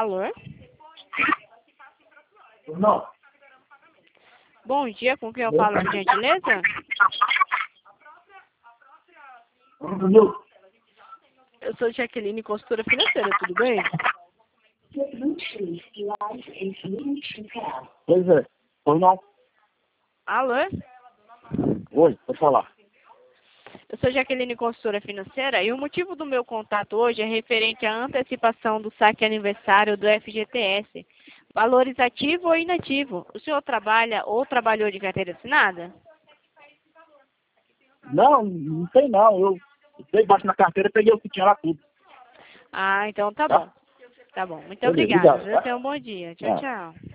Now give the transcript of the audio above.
Alô? Não. Bom dia, com quem eu falo, por gentileza? Entendeu? Eu sou Jaqueline, consultora financeira, tudo bem? Pois é. Pois não. Alô? Oi, pode falar. Eu sou Jaqueline, consultora financeira, e o motivo do meu contato hoje é referente à antecipação do saque aniversário do FGTS. Valores ativo ou inativo? O senhor trabalha ou trabalhou de carteira assinada? Não, não tem não. Eu dei baixo na carteira e peguei o que tinha lá tudo. Ah, então tá Tá? bom. Tá bom. Muito Beleza, obrigada. obrigado, tá? Tenha um bom dia. Tchau, Ah. tchau.